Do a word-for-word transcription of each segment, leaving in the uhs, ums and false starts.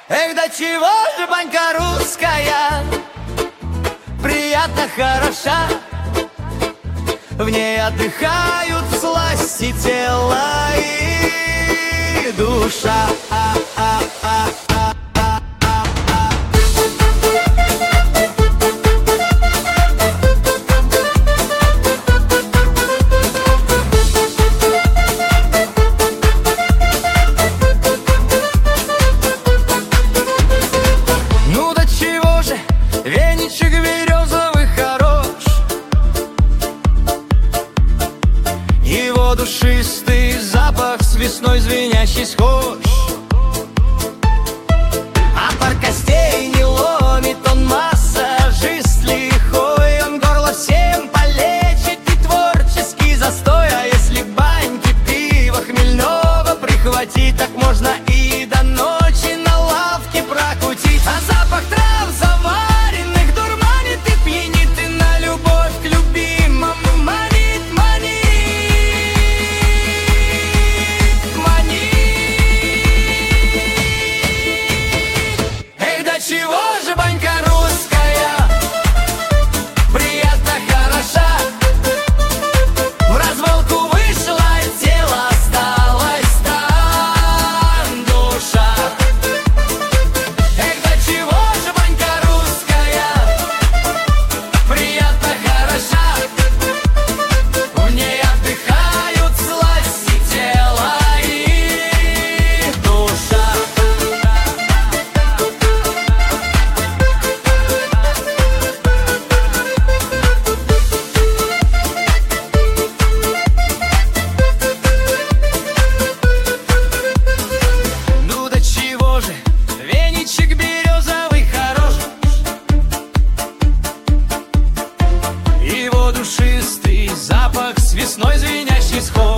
Эх, да чего же банька русская приятно хороша, в ней отдыхают сласти тела и душа. А -а -а -а. Веничек березовый хорош, его душистый запах с весной звенящий схож. А пар костей не ломит, он массажист лихой, он горло всем полечит и творческий застой. А если баньки пива хмельного прихватить, так можно и до ночи на лавке прокутить. А запах трав заварит, чего же банька русская приятно хороша, в развалку вышла, тело осталось там душа. Эх, да чего же банька русская приятно хороша, в ней отдыхают сласти тела и душа. Веничек березовый хорош, его душистый запах с весной звенящий схож.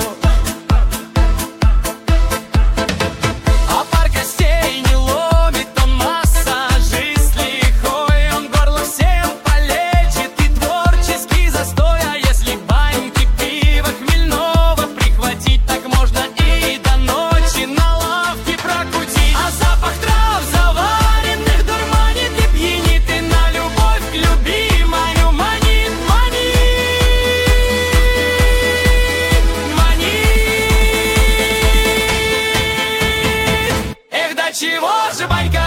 А пар костей не ломит, он массажист лихой, он горло всем полечит и творческий застой. А если баньки пива хмельного прихватить, так можно и до ночи на лавке прокутить. А запах трав заваренных дурманит и пьянит, и на любовь к любимому манит, манит, манит. Эх, да чего же банька